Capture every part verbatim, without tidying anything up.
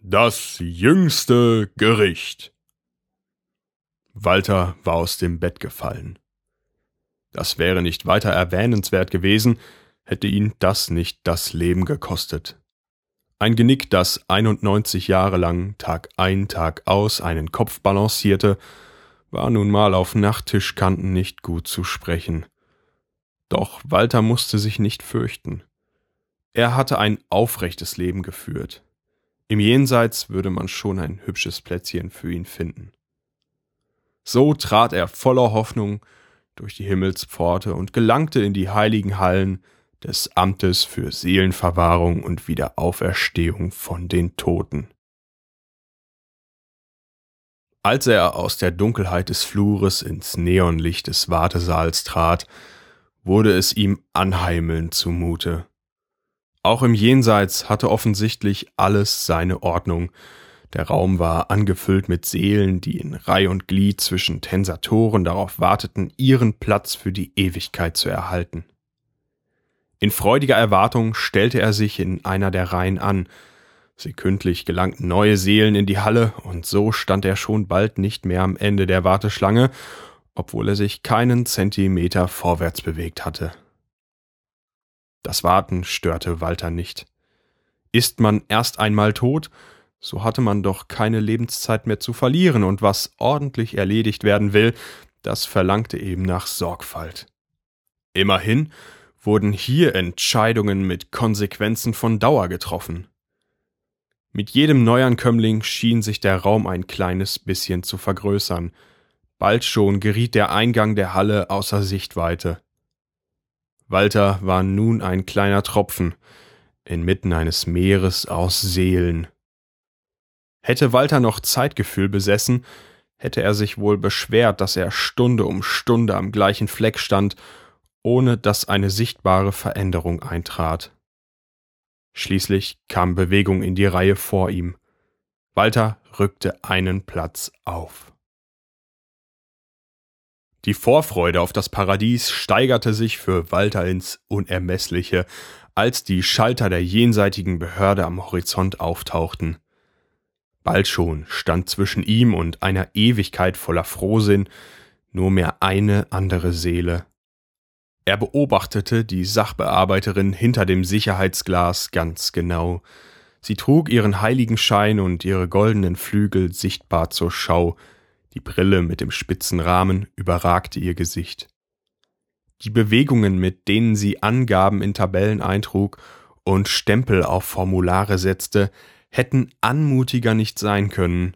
Das jüngste Gericht. Walter war aus dem Bett gefallen. Das wäre nicht weiter erwähnenswert gewesen, hätte ihn das nicht das Leben gekostet. Ein Genick, das einundneunzig Jahre lang Tag ein, Tag aus einen Kopf balancierte, war nun mal auf Nachttischkanten nicht gut zu sprechen. Doch Walter musste sich nicht fürchten. Er hatte ein aufrechtes Leben geführt. Im Jenseits würde man schon ein hübsches Plätzchen für ihn finden. So trat er voller Hoffnung durch die Himmelspforte und gelangte in die heiligen Hallen des Amtes für Seelenverwahrung und Wiederauferstehung von den Toten. Als er aus der Dunkelheit des Flures ins Neonlicht des Wartesaals trat, wurde es ihm anheimelnd zumute. Auch im Jenseits hatte offensichtlich alles seine Ordnung. Der Raum war angefüllt mit Seelen, die in Reih und Glied zwischen Tensatoren darauf warteten, ihren Platz für die Ewigkeit zu erhalten. In freudiger Erwartung stellte er sich in einer der Reihen an. Sekündlich gelangten neue Seelen in die Halle, und so stand er schon bald nicht mehr am Ende der Warteschlange, obwohl er sich keinen Zentimeter vorwärts bewegt hatte. Das Warten störte Walter nicht. Ist man erst einmal tot, so hatte man doch keine Lebenszeit mehr zu verlieren, und was ordentlich erledigt werden will, das verlangte eben nach Sorgfalt. Immerhin wurden hier Entscheidungen mit Konsequenzen von Dauer getroffen. Mit jedem Neuankömmling schien sich der Raum ein kleines bisschen zu vergrößern. Bald schon geriet der Eingang der Halle außer Sichtweite. Walter war nun ein kleiner Tropfen, inmitten eines Meeres aus Seelen. Hätte Walter noch Zeitgefühl besessen, hätte er sich wohl beschwert, dass er Stunde um Stunde am gleichen Fleck stand, ohne dass eine sichtbare Veränderung eintrat. Schließlich kam Bewegung in die Reihe vor ihm. Walter rückte einen Platz auf. Die Vorfreude auf das Paradies steigerte sich für Walter ins Unermessliche, als die Schalter der jenseitigen Behörde am Horizont auftauchten. Bald schon stand zwischen ihm und einer Ewigkeit voller Frohsinn nur mehr eine andere Seele. Er beobachtete die Sachbearbeiterin hinter dem Sicherheitsglas ganz genau. Sie trug ihren Heiligenschein und ihre goldenen Flügel sichtbar zur Schau. Die Brille mit dem spitzen Rahmen überragte ihr Gesicht. Die Bewegungen, mit denen sie Angaben in Tabellen eintrug und Stempel auf Formulare setzte, hätten anmutiger nicht sein können.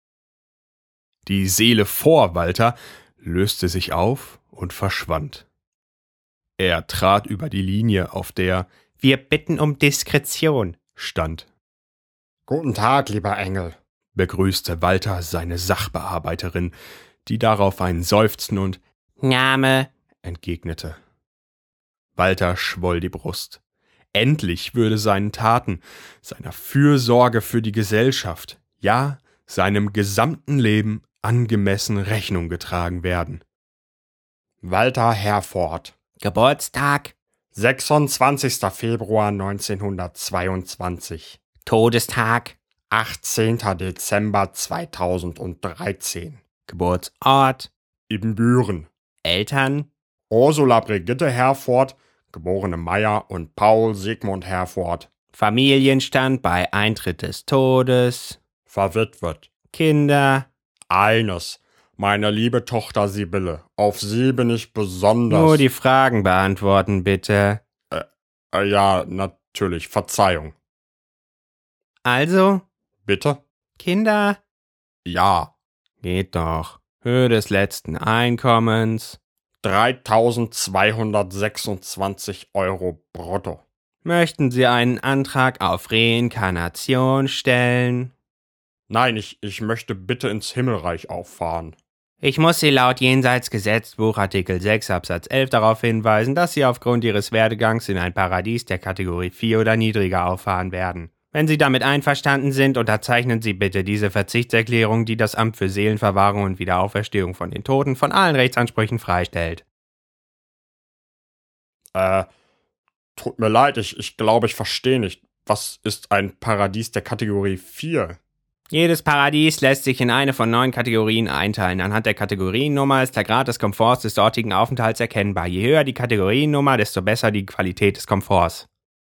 Die Seele vor Walter löste sich auf und verschwand. Er trat über die Linie, auf der »Wir bitten um Diskretion« stand. »Guten Tag, lieber Engel«, begrüßte Walter seine Sachbearbeiterin, die darauf ein Seufzen und »Name« entgegnete. Walter schwoll die Brust. Endlich würde seinen Taten, seiner Fürsorge für die Gesellschaft, ja, seinem gesamten Leben angemessen Rechnung getragen werden. »Walter Herford. Geburtstag? sechsundzwanzigster Februar neunzehnhundertzweiundzwanzig. Todestag? achtzehnter Dezember zweitausenddreizehn. Geburtsort? Ibbenbüren. Eltern? Ursula Brigitte Herford, geborene Meyer, und Paul Sigmund Herford. Familienstand bei Eintritt des Todes? Verwitwet. Kinder? Eines. Meine liebe Tochter Sibylle. Auf sie bin ich besonders... Nur die Fragen beantworten, bitte. Äh, äh, ja, natürlich. Verzeihung. Also? Bitte? Kinder? Ja. Geht doch. Höhe des letzten Einkommens? dreitausendzweihundertsechsundzwanzig Euro brutto. Möchten Sie einen Antrag auf Reinkarnation stellen? Nein, ich, ich möchte bitte ins Himmelreich auffahren. Ich muss Sie laut Jenseitsgesetzbuch Artikel sechs Absatz elf darauf hinweisen, dass Sie aufgrund Ihres Werdegangs in ein Paradies der Kategorie vier oder niedriger auffahren werden. Wenn Sie damit einverstanden sind, unterzeichnen Sie bitte diese Verzichtserklärung, die das Amt für Seelenverwahrung und Wiederauferstehung von den Toten von allen Rechtsansprüchen freistellt. Äh, tut mir leid, ich, ich glaube, ich verstehe nicht. Was ist ein Paradies der Kategorie vier? Jedes Paradies lässt sich in eine von neun Kategorien einteilen. Anhand der Kategoriennummer ist der Grad des Komforts des dortigen Aufenthalts erkennbar. Je höher die Kategoriennummer, desto besser die Qualität des Komforts.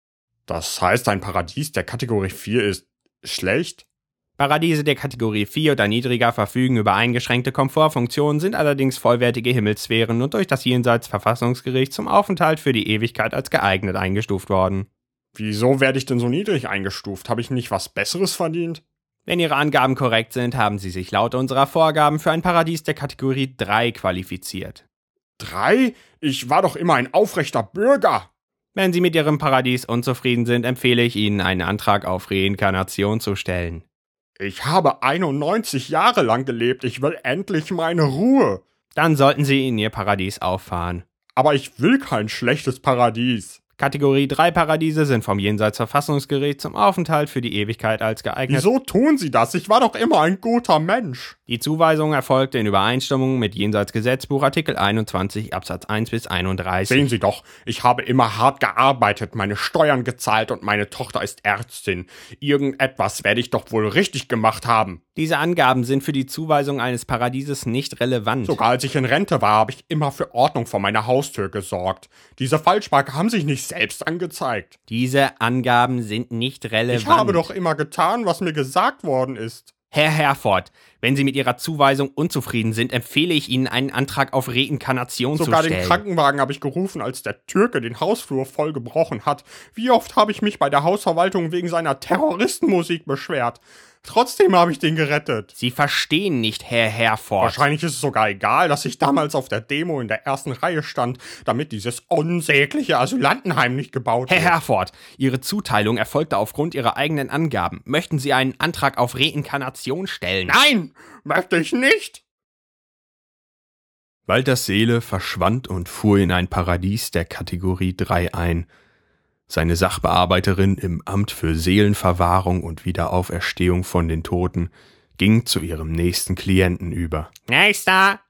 Das heißt, ein Paradies der Kategorie vier ist schlecht? Paradiese der Kategorie vier oder niedriger verfügen über eingeschränkte Komfortfunktionen, sind allerdings vollwertige Himmelssphären und durch das Jenseitsverfassungsgericht zum Aufenthalt für die Ewigkeit als geeignet eingestuft worden. Wieso werde ich denn so niedrig eingestuft? Habe ich nicht was Besseres verdient? Wenn Ihre Angaben korrekt sind, haben Sie sich laut unserer Vorgaben für ein Paradies der Kategorie drei qualifiziert. Drei? Ich war doch immer ein aufrechter Bürger. Wenn Sie mit Ihrem Paradies unzufrieden sind, empfehle ich Ihnen, einen Antrag auf Reinkarnation zu stellen. Ich habe einundneunzig Jahre lang gelebt. Ich will endlich meine Ruhe. Dann sollten Sie in Ihr Paradies auffahren. Aber ich will kein schlechtes Paradies. Kategorie drei Paradiese sind vom Jenseitsverfassungsgericht zum Aufenthalt für die Ewigkeit als geeignet. Wieso tun Sie das? Ich war doch immer ein guter Mensch. Die Zuweisung erfolgte in Übereinstimmung mit Jenseitsgesetzbuch Artikel einundzwanzig Absatz eins bis einunddreißig. Sehen Sie doch, ich habe immer hart gearbeitet, meine Steuern gezahlt und meine Tochter ist Ärztin. Irgendetwas werde ich doch wohl richtig gemacht haben. Diese Angaben sind für die Zuweisung eines Paradieses nicht relevant. Sogar als ich in Rente war, habe ich immer für Ordnung vor meiner Haustür gesorgt. Diese Falschmarker haben sich nicht selbst angezeigt. Diese Angaben sind nicht relevant. Ich habe doch immer getan, was mir gesagt worden ist. Herr Herford, wenn Sie mit Ihrer Zuweisung unzufrieden sind, empfehle ich Ihnen, einen Antrag auf Reinkarnation zu stellen. Sogar den Krankenwagen habe ich gerufen, als der Türke den Hausflur voll gebrochen hat. Wie oft habe ich mich bei der Hausverwaltung wegen seiner Terroristenmusik beschwert. Trotzdem habe ich den gerettet. Sie verstehen nicht, Herr Herford. Wahrscheinlich ist es sogar egal, dass ich damals auf der Demo in der ersten Reihe stand, damit dieses unsägliche Asylantenheim nicht gebaut wird. Herr Herford, Ihre Zuteilung erfolgte aufgrund Ihrer eigenen Angaben. Möchten Sie einen Antrag auf Reinkarnation stellen? Nein, möchte ich nicht. Walters Seele verschwand und fuhr in ein Paradies der Kategorie drei ein. Seine Sachbearbeiterin im Amt für Seelenverwahrung und Wiederauferstehung von den Toten ging zu ihrem nächsten Klienten über. Nächster,